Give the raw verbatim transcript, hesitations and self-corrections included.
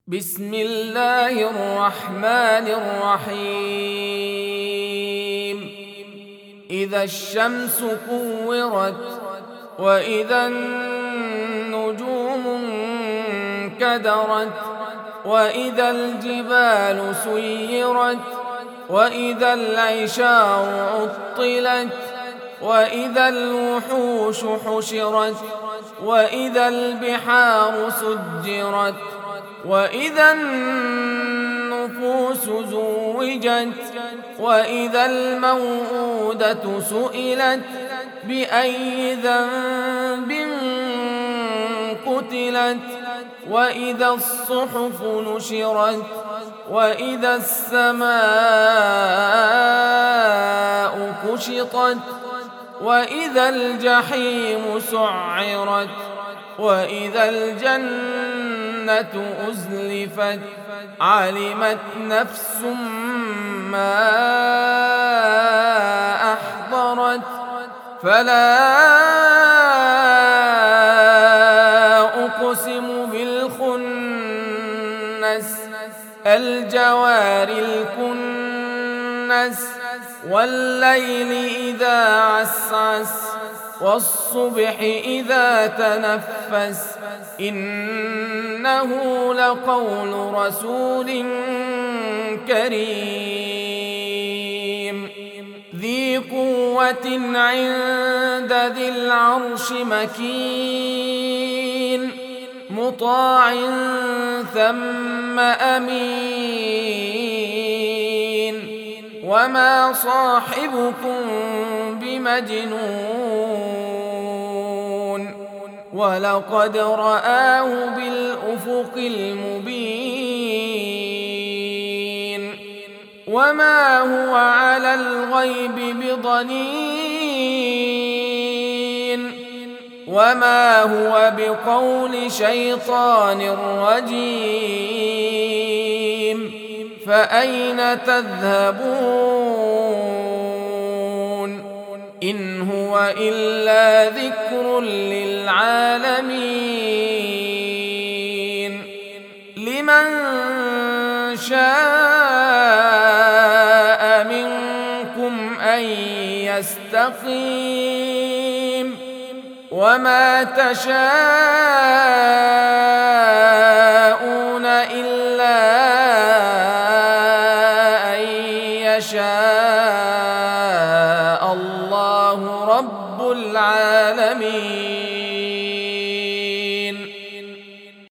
بسم الله الرحمن الرحيم إذا الشمس كورت وإذا النجوم انكدرت وإذا الجبال سيرت وإذا العشار عطلت وإذا الوحوش حشرت وإذا البحار سجرت وإذا النفوس زوجت وإذا الموءودة سئلت بأي ذنب قتلت وإذا الصحف نشرت وإذا السماء كشطت وإذا الجحيم سعرت وإذا الجنة أزلفت علمت نفس ما أحضرت فلا أقسم بالخنس الجوار الكنس والليل إذا عسعس والصبح إذا تنفس إنه لقول رسول كريم ذي قوة عند ذي العرش مكين مطاع ثم أمين وما صاحبكم بمجنون ولقد رآه بالأفق المبين وما هو على الغيب بضنين وما هو بقول شيطان رجيم فأين تذهبون إن هو إلا ذكر للعالمين لمن شاء منكم أن يستقيم وما تشاءون